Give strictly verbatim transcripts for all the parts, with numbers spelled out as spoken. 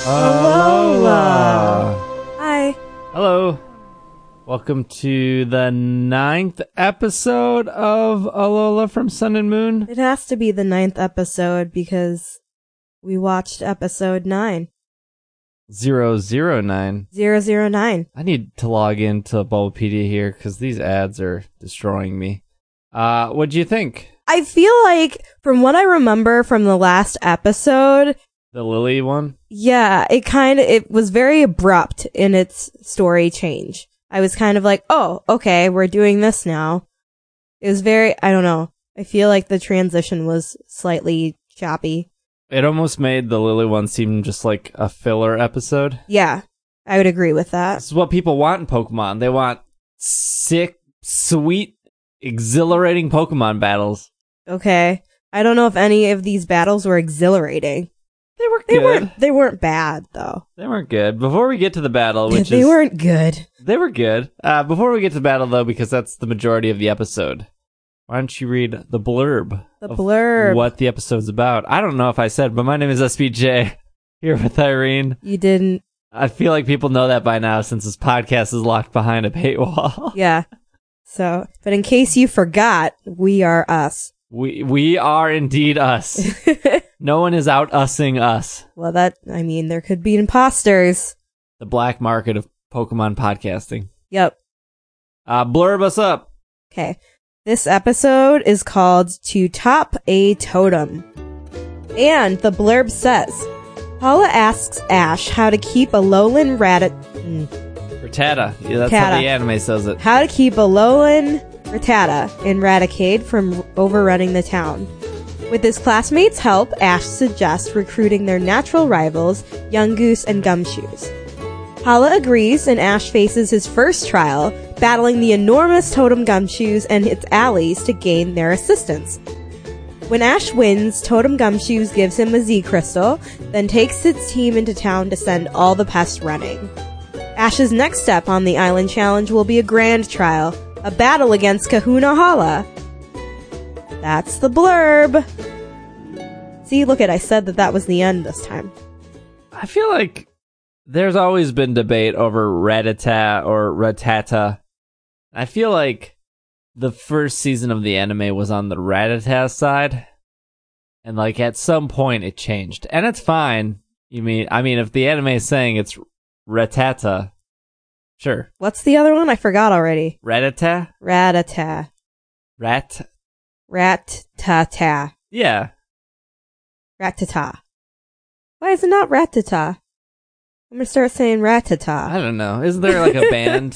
Alola. Hi. Hello. Welcome to the ninth episode of Alola from Sun and Moon. It has to be the ninth episode because we watched episode nine. Zero zero nine. Zero zero nine. I need to log into Bulbapedia here because these ads are destroying me. Uh, what'd you think? I feel like, from what I remember from the last episode, The Lily one? yeah, it kind of, it was very abrupt in its story change. I was kind of like, oh, okay, we're doing this now. It was very, I don't know. I feel like the transition was slightly choppy. It almost made the Lily one seem just like a filler episode. Yeah, I would agree with that. This is what people want in Pokemon. They want sick, sweet, exhilarating Pokemon battles. Okay. I don't know if any of these battles were exhilarating. They were They good. weren't they weren't bad though. They weren't good. Before we get to the battle, which they is... weren't good. They were good. Uh, before we get to the battle, though, because that's the majority of the episode, why don't you read the blurb? The of blurb. What the episode's about. I don't know if I said, but my name is S B J, here with Irene. You didn't. I feel like people know that by now since this podcast is locked behind a paywall. Yeah. So, but in case you forgot, we are us. We we are indeed us. No one is out-ussing us. Well, that, I mean, there could be imposters. The black market of Pokemon podcasting. Yep. Uh, blurb us up. Okay. This episode is called To Top a Totem. And the blurb says, Paula asks Ash how to keep a lowland rabbit... Mm, Rattata. Yeah, that's how Rattata. the anime says it. how to keep a lowland Rattata in Raticade from overrunning the town. With his classmates' help, Ash suggests recruiting their natural rivals, Yungoos and Gumshoos. Paula agrees, and Ash faces his first trial, battling the enormous Totem Gumshoos and its allies to gain their assistance. When Ash wins, Totem Gumshoos gives him a Z-Crystal, then takes its team into town to send all the pests running. Ash's next step on the Island Challenge will be a grand trial, a battle against Kahuna Hala. That's the blurb. See, look at, I said that that was the end this time. I feel like there's always been debate over Rattata or Rattata. I feel like the first season of the anime was on the Rattata side, and like at some point it changed, and it's fine. You mean, I mean, if the anime is saying it's Rattata, sure. What's the other one? I forgot already. Rattata, Rattata. Rat, Rat-ta-ta. yeah. Rat-ta-ta. Why is it not rat-ta-ta? I'm gonna start saying rat-ta-ta. I don't know. Isn't there like a band?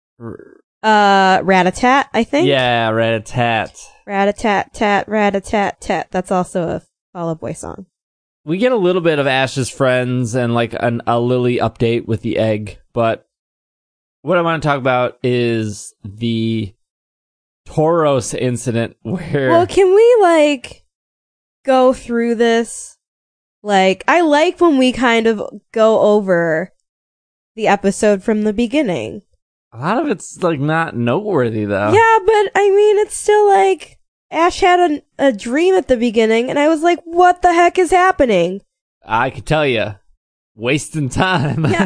Uh, Rat-a-tat, I think? Yeah, Rat-a-tat. Rat-a-tat-tat, rat-a-tat-tat. That's also a Fall Out Boy song. We get a little bit of Ash's friends and like an, a Lily update with the egg, but what I want to talk about is the Tauros incident where... Well, can we, like, go through this? Like, I like when we kind of go over the episode from the beginning. A lot of it's, like, not noteworthy, though. Yeah, but, I mean, it's still, like, Ash had a, a dream at the beginning, and I was like, what the heck is happening? I could tell you. Wasting time. Yeah,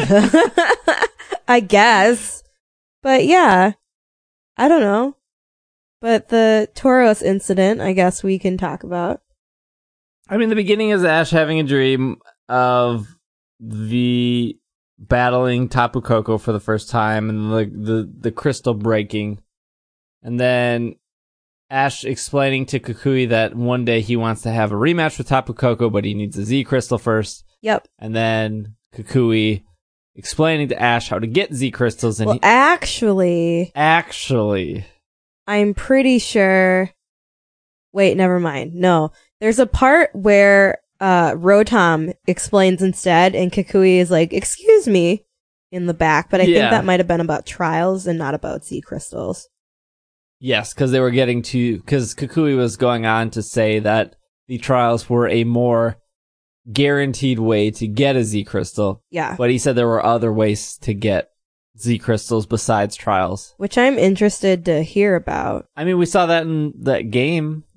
I, I guess. But, yeah. I don't know. But the Tauros incident, I guess we can talk about. I mean, the beginning is Ash having a dream of the battling Tapu Koko for the first time and the, the, the crystal breaking. And then Ash explaining to Kukui that one day he wants to have a rematch with Tapu Koko, but he needs a Z crystal first. Yep. And then Kukui explaining to Ash how to get Z crystals. And well, he actually... Actually... I'm pretty sure... Wait, never mind. No. There's a part where uh, Rotom explains instead, and Kukui is like, excuse me, in the back. But I Yeah. think that might have been about trials and not about Z crystals. Yes, because they were getting to... Because Kukui was going on to say that the trials were a more guaranteed way to get a Z crystal. Yeah. But he said there were other ways to get Z crystals besides trials. Which I'm interested to hear about. I mean, we saw that in that game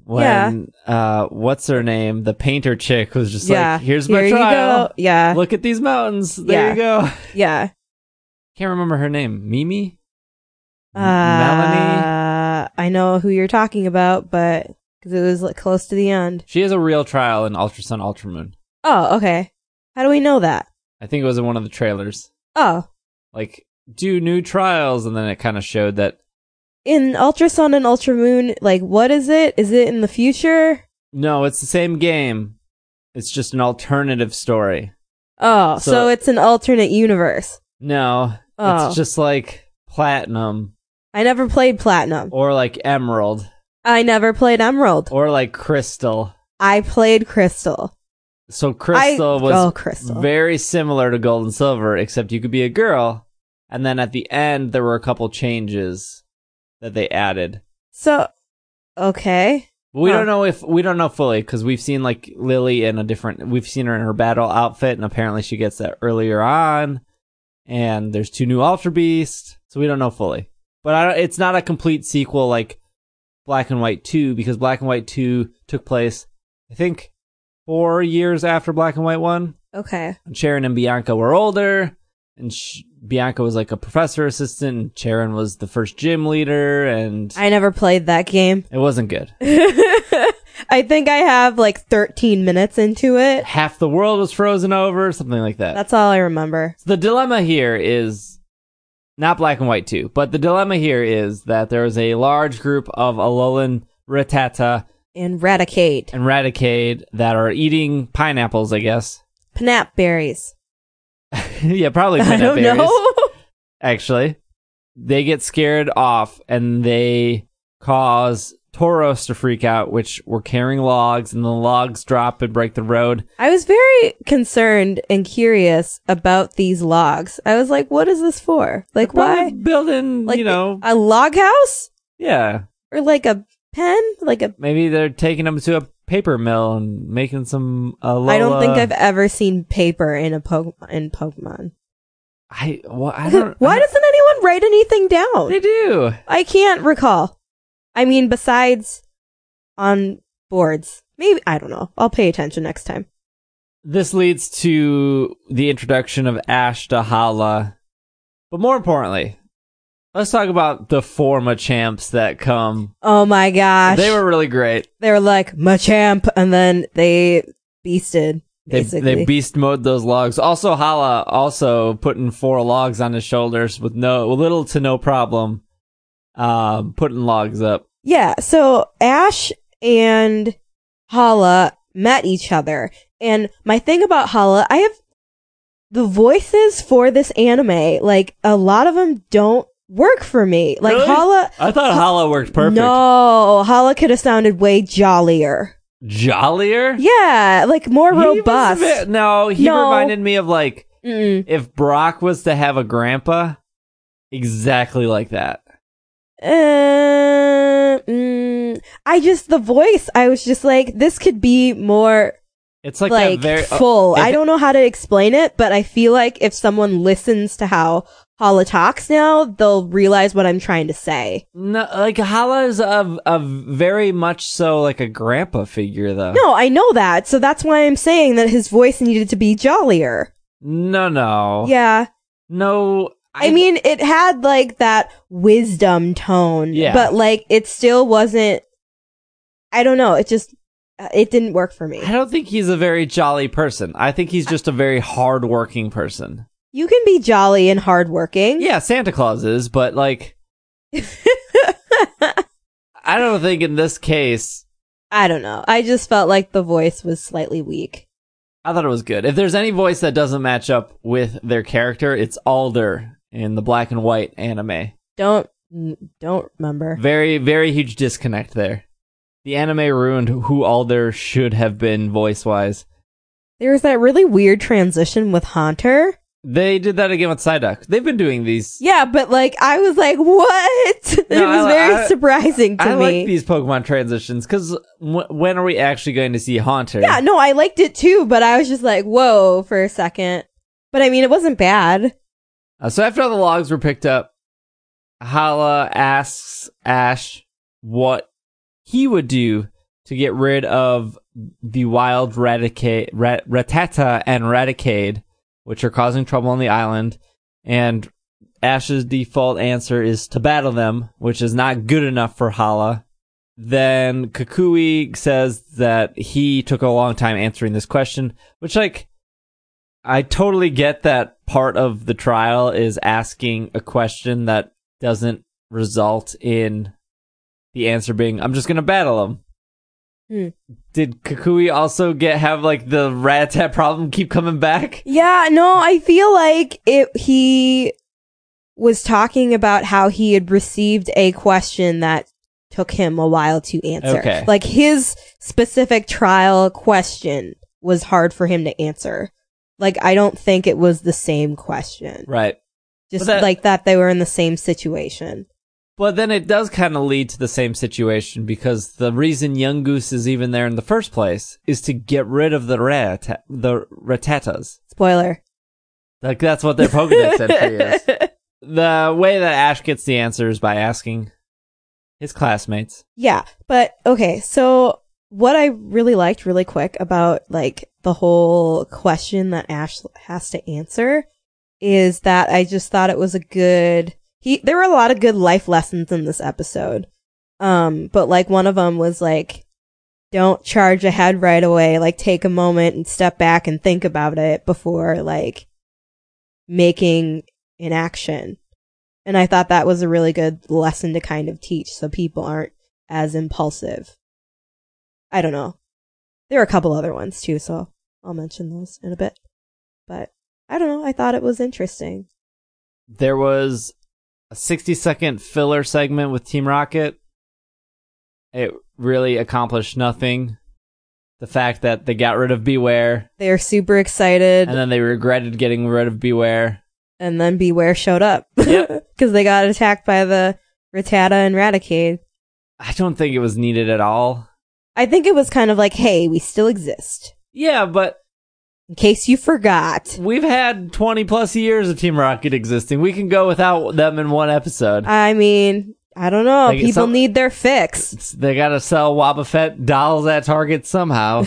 when uh what's her name, the painter chick, was just Yeah. like, here's Here my you trial. go. Yeah. Look at these mountains. There Yeah. you go. Yeah. Can't remember her name. Mimi? Uh, M- Melanie? I know who you're talking about, but because it was like close to the end. She has a real trial in Ultra Sun, Ultra Moon. Oh, okay. How do we know that? I think it was in one of the trailers. Oh, Like, do new trials, and then it kind of showed that. in Ultra Sun and Ultra Moon, like, what is it? Is it in the future? No, it's the same game. It's just an alternative story. Oh, so, So- it's an alternate universe. No, Oh. it's just like Platinum, I never played Platinum. or like Emerald, I never played Emerald. or like Crystal. I played Crystal. So Crystal I, was oh, Crystal. very similar to Gold and Silver, except you could be a girl, and then at the end there were a couple changes that they added. So, okay. But we Huh. don't know if we don't know fully, because we've seen like Lily in a different. We've seen her in her battle outfit, and apparently she gets that earlier on. And there's two new Ultra Beasts, so we don't know fully. But I don't, it's not a complete sequel like Black and White two, because Black and White two took place, I think, four years after Black and White one. Okay. And Sharon and Bianca were older, and Sh- Bianca was like a professor assistant, and Sharon was the first gym leader, and I never played that game. it wasn't good. I think I have like thirteen minutes into it. Half the world was frozen over, something like that. That's all I remember. So the dilemma here is not Black and White two, but the dilemma here is that there is a large group of Alolan Rattata And Raticate. and Raticate that are eating pineapples, I guess. Panap berries. Yeah, probably I pineapple don't berries. know. Actually, they get scared off and they cause Tauros to freak out, which were carrying logs, and the logs drop and break the road. I was very concerned and curious about these logs. I was like, what is this for? Like, Probably why? building, Like you know, a log house? yeah. Or like a pen? Like a. Maybe they're taking them to a paper mill and making some. Uh, I don't think Lola- I've ever seen paper in a po- in Pokemon. I well, I don't. Why I, doesn't anyone write anything down? they do? I can't recall. I mean, besides on boards. Maybe, I don't know. I'll pay attention next time. This leads to the introduction of Ash to Hala, but more importantly, let's talk about the four Machamps that come. Oh my gosh. They were really great. They were like, Machamp, and then they beasted, They basically. they beast mode those logs. Also, Hala also putting four logs on his shoulders with no little to no problem, um, putting logs up. Yeah, so Ash and Hala met each other. And my thing about Hala, I have the voices for this anime, like, a lot of them don't work for me. Like, Really? Hala. I thought Hala worked perfect. No, Hala could have sounded way jollier. Jollier? Yeah, like more He was a robust. bit- no, he No. reminded me of like Mm. if Brock was to have a grandpa, exactly like that. Uh, mm, I just, the voice, I was just like, this could be more, It's like, like, that very oh, full. if I don't know how to explain it, but I feel like if someone listens to how Hala talks now, they'll realize what I'm trying to say. No, like Hala is a, a very much so like a grandpa figure though. No, I know that, so that's why I'm saying that his voice needed to be jollier. No, no. Yeah. No. I, mean, it had like that wisdom tone, Yeah. but like it still wasn't, I don't know, it just, uh, it didn't work for me. I don't think he's a very jolly person. I think he's just a very hardworking person. You can be jolly and hardworking. Yeah, Santa Claus is, but like, I don't think in this case, I don't know. I just felt like the voice was slightly weak. I thought it was good. If there's any voice that doesn't match up with their character, it's Alder in the Black and White anime. Don't, don't remember. Very, very huge disconnect there. The anime ruined who Alder should have been voice-wise. There was that really weird transition with Haunter. They did that again with Psyduck. They've been doing these. Yeah, but like, I was like, what? It No, was I- very I- surprising to I me. like these Pokemon transitions, because w- when are we actually going to see Haunter? Yeah, no, I liked it too, but I was just like, whoa, for a second. But I mean, it wasn't bad. Uh, so after all the logs were picked up, Hala asks Ash what he would do to get rid of the wild Raticate, Rat, Rattata and Raticate, which are causing trouble on the island. And Ash's default answer is to battle them, which is not good enough for Hala. Then Kukui says that he took a long time answering this question, which, like, I totally get that part of the trial is asking a question that doesn't result in the answer being, I'm just going to battle him. Hmm. Did Kukui also get have, like, the Rattata problem keep coming back? Yeah, no, I feel like it. he was talking about how he had received a question that took him a while to answer. Okay. Like, his specific trial question was hard for him to answer. Like, I don't think it was the same question. Right. Just that, like that they were in the same situation. But then it does kind of lead to the same situation, because the reason Yungoos is even there in the first place is to get rid of the rat the Rattatas. Spoiler. Like, that's what their Pokedex entry is. The way that Ash gets the answer is by asking his classmates. Yeah, but okay, so what I really liked really quick about, like, the whole question that Ash has to answer is that I just thought it was a good... He, there were a lot of good life lessons in this episode. Um, but, like, one of them was, like, don't charge ahead right away. Like, take a moment and step back and think about it before, like, making an action. And I thought that was a really good lesson to kind of teach so people aren't as impulsive. I don't know. There are a couple other ones too, so I'll mention those in a bit. But I don't know. I thought it was interesting. There was a sixty second filler segment with Team Rocket. It really accomplished nothing. The fact that they got rid of Beware. They're super excited. And then they regretted getting rid of Beware. And then Beware showed up. Yep. Because they got attacked by the Rattata and Raticate. I don't think it was needed at all. I think it was kind of like, hey, we still exist. Yeah, but... in case you forgot. We've had twenty plus years of Team Rocket existing. We can go without them in one episode. I mean, I don't know. Like, People some, need their fix. They gotta sell Wobbuffet dolls at Target somehow.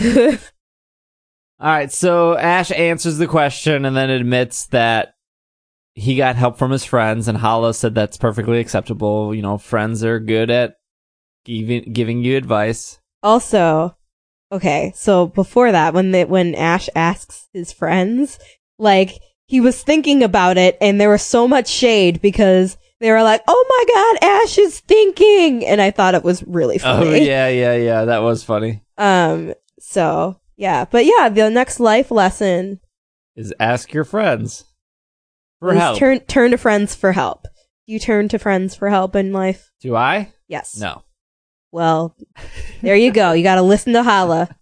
Alright, so Ash answers the question and then admits that he got help from his friends, and Hala said that's perfectly acceptable. You know, friends are good at giving, giving you advice. Also, okay, so before that, when the, when Ash asks his friends, like, he was thinking about it, and there was so much shade because they were like, oh my god, Ash is thinking! And I thought it was really funny. Oh, yeah, yeah, yeah, that was funny. Um, so, yeah. But yeah, the next life lesson is ask your friends for is help. Turn, turn to friends for help. Do you turn to friends for help in life? Do I? Yes. No. Well, there you go. You gotta listen to Hala.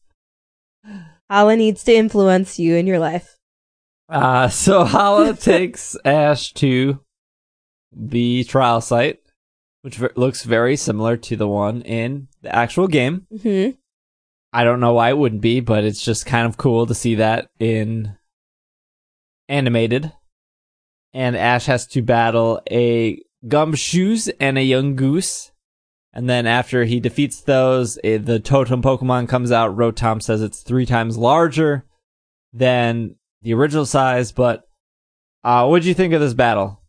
Hala needs to influence you in your life. Uh, so Hala takes Ash to the trial site, which v- looks very similar to the one in the actual game. Mm-hmm. I don't know why it wouldn't be, but it's just kind of cool to see that in animated. And Ash has to battle a Gumshoos and a Yungoos. And then after he defeats those, eh, the totem Pokemon comes out. Rotom says it's three times larger than the original size. But uh, what did you think of this battle?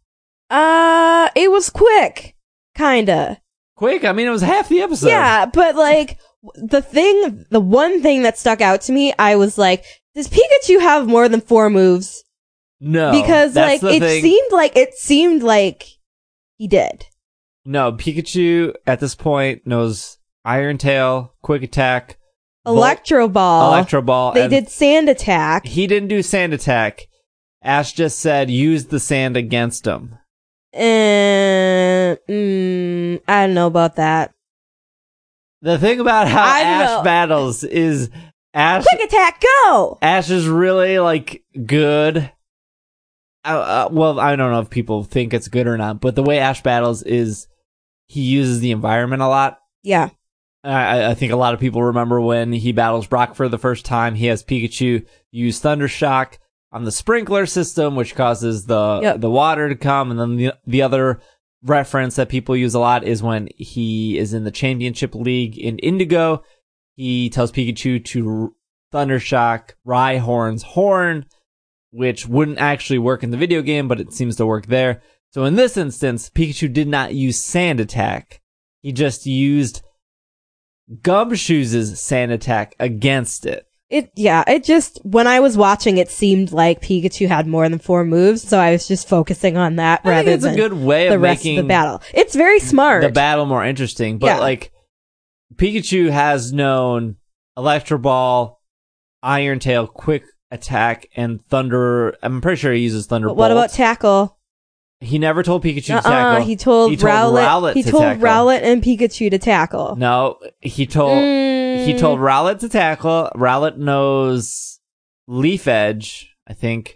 Uh, it was quick. Kinda. Quick? I mean, it was half the episode. Yeah, but like, the thing, the one thing that stuck out to me, I was like, does Pikachu have more than four moves? No. Because like, it thing. seemed like, it seemed like he did. No, Pikachu at this point knows Iron Tail, Quick Attack, Electro Ball. Electro Ball. They did Sand Attack. He didn't do Sand Attack. Ash just said use the sand against him. And mm, I don't know about that. The thing about how I Ash know. battles is Ash. Quick Attack, go! Ash is really like good. Uh, uh, well, I don't know if people think it's good or not, but the way Ash battles is he uses the environment a lot. Yeah. I, I think a lot of people remember when he battles Brock for the first time. He has Pikachu use Thunder Shock on the sprinkler system, which causes the Yep. the water to come. And then the the other reference that people use a lot is when he is in the Championship League in Indigo. he tells Pikachu to Thundershock Rhyhorn's horn, which wouldn't actually work in the video game, but it seems to work there. So in this instance, Pikachu did not use Sand Attack. He just used Gumshoe's Sand Attack against it. It, yeah, it just, when I was watching, it seemed like Pikachu had more than four moves, so I was just focusing on that I rather think it's than a good way the of rest making of the battle. It's very smart. the battle more interesting, but Yeah. like, Pikachu has known Electro Ball, Iron Tail, Quick Attack, and Thunder. I'm pretty sure he uses Thunder But what Bolt. about Tackle? He never told Pikachu to Uh-uh, tackle. he told, he told Rowlet, Rowlet he to told tackle. Rowlet and Pikachu to tackle. No, he told Mm. he told Rowlet to tackle. Rowlet knows Leaf Edge, I think.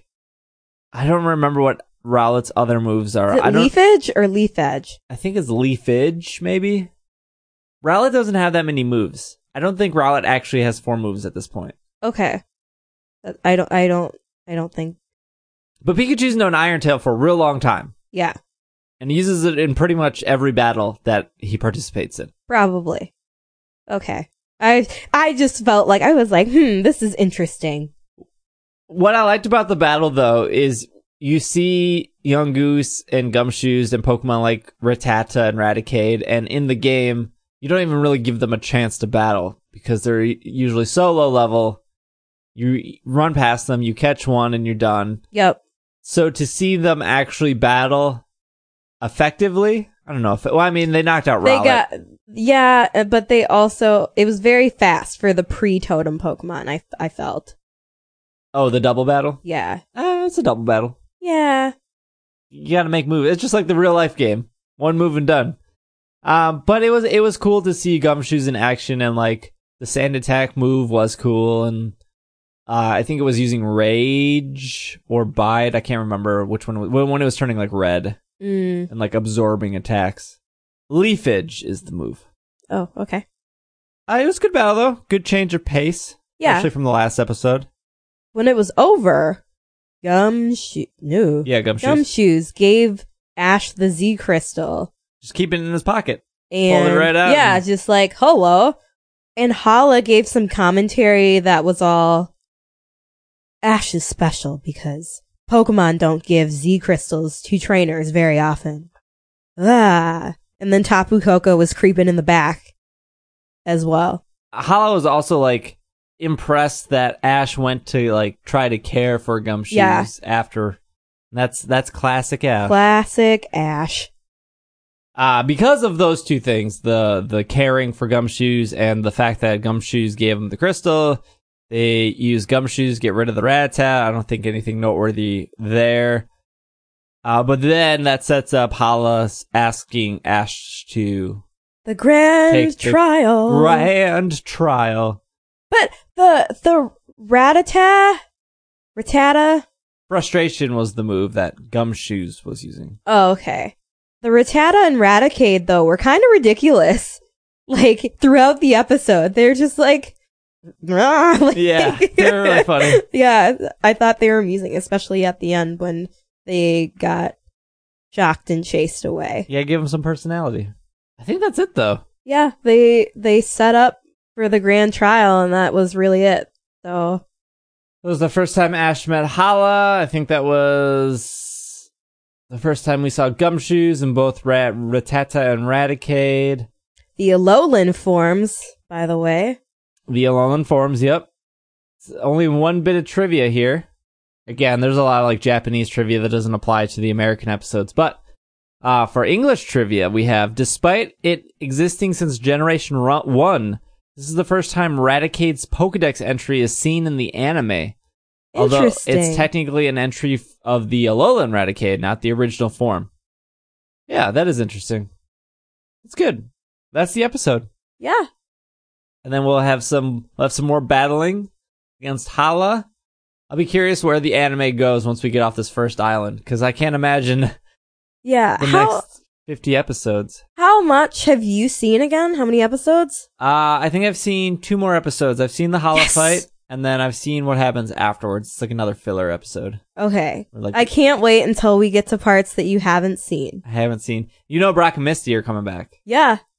I don't remember what Rowlet's other moves are. Is it I don't. Leaf Edge or Leaf Edge? I think it's Leaf Edge, maybe. Rowlet doesn't have that many moves. I don't think Rowlet actually has four moves at this point. Okay. That- I don't, I don't, I don't think, But Pikachu's known Iron Tail for a real long time, yeah, and he uses it in pretty much every battle that he participates in. probably. Okay. I, I just felt like, I was like, hmm, this is interesting. What I liked about the battle, though, is you see Young Goose and Gumshoes and Pokemon like Rattata and Raticate, and in the game, you don't even really give them a chance to battle because they're usually so low level. You run past them, you catch one, and you're done. Yep. So to see them actually battle effectively, I don't know if it, well, I mean, they knocked out They Rowlet. got, yeah, uh, but they also, it was very fast for the pre-totem Pokemon, I, I felt. Oh, the double battle? Yeah. Uh, it's a double battle. Yeah. You gotta make moves. It's just like the real life game. One move and done. Um, but it was it was cool to see Gumshoes in action, and like the Sand Attack move was cool, and uh, I think it was using Rage or Bite. I can't remember which one. When when it was turning like red Mm. and like absorbing attacks. Leaf Edge is the move. Oh, okay. Uh, it was a good battle though. Good change of pace. Yeah. Especially from the last episode. When it was over, Gumshoe, no. Yeah, Gumshoes. Gumshoes gave Ash the Z Crystal. Just keep it in his pocket. And Pull it right out yeah, and- just like, hello. And Hala gave some commentary that was all, Ash is special because Pokemon don't give Z crystals to trainers very often. Ah. And then Tapu Koko was creeping in the back as well. Hala was also like impressed that Ash went to like try to care for Gumshoes Yeah. after. That's that's classic Ash. Classic Ash. Uh, because of those two things, the the caring for Gumshoes and the fact that Gumshoes gave him the crystal, they used Gumshoes to get rid of the Rattata. I don't think anything noteworthy there. Uh, but then that sets up Hala asking Ash to The grand Take the trial. grand trial. But the the Rattata, Rattata. Frustration was the move that Gumshoes was using. Oh, okay. The Rattata and Raticate though were kind of ridiculous. Like throughout the episode, they're just like, "Rah," like Yeah, they're really funny. Yeah, I thought they were amusing, especially at the end when they got shocked and chased away. Yeah, give him some personality. I think that's it, though. Yeah, they they set up for the grand trial, and that was really it. So It was the first time Ash met Hala. I think that was the first time we saw Gumshoes in both Rat- Rattata and Raticate. the Alolan forms, by the way. The Alolan forms, yep. It's only one bit of trivia here. Again, there's a lot of like Japanese trivia that doesn't apply to the American episodes, but uh, for English trivia, we have, despite it existing since Generation ro- one, this is the first time Raticate's Pokedex entry is seen in the anime. Although Interesting. it's technically an entry f- of the Alolan Raticate, not the original form. Yeah, that is interesting. It's good. That's the episode. Yeah. And then we'll have some we'll have some more battling against Hala. I'll be curious where the anime goes once we get off this first island, because I can't imagine Yeah. the How next fifty episodes. how much have you seen again? How many episodes? Uh, I think I've seen two more episodes. I've seen the Hala Yes! fight, and then I've seen what happens afterwards. It's like another filler episode. Okay. Or like I can't wait until we get to parts that you haven't seen. I haven't seen. You know, Brock and Misty are coming back. Yeah.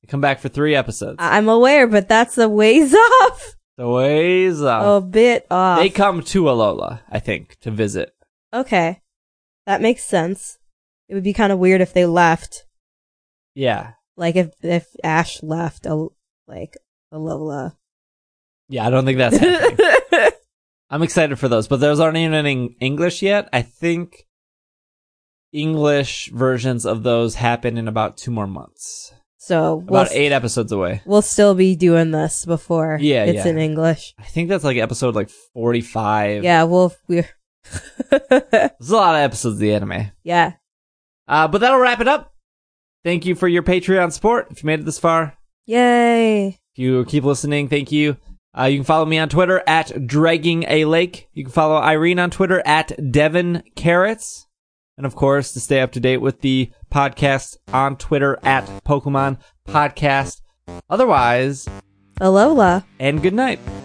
Come back for three episodes. I'm aware, but that's a ways off. The ways off. A bit off. They come to Alola, I think, to visit. Okay. That makes sense. It would be kind of weird if they left. Yeah. Like if if Ash left, a, like, Alola. Yeah, I don't think that's happening. I'm excited for those, but those aren't even in English yet. I think English versions of those happen in about two more months. So about we'll, eight episodes away. We'll still be doing this before yeah, it's yeah. in English. I think that's like episode like forty-five. Yeah, we'll we're There's a lot of episodes of the anime. Yeah. Uh, but that'll wrap it up. Thank you for your Patreon support. If you made it this far, yay! if you keep listening, thank you. Uh, you can follow me on Twitter at Dragging a Lake. You can follow Irene on Twitter at Devin Carrots. And of course, to stay up to date with the podcast on Twitter at Pokemon Podcast. Otherwise, Alola. and good night.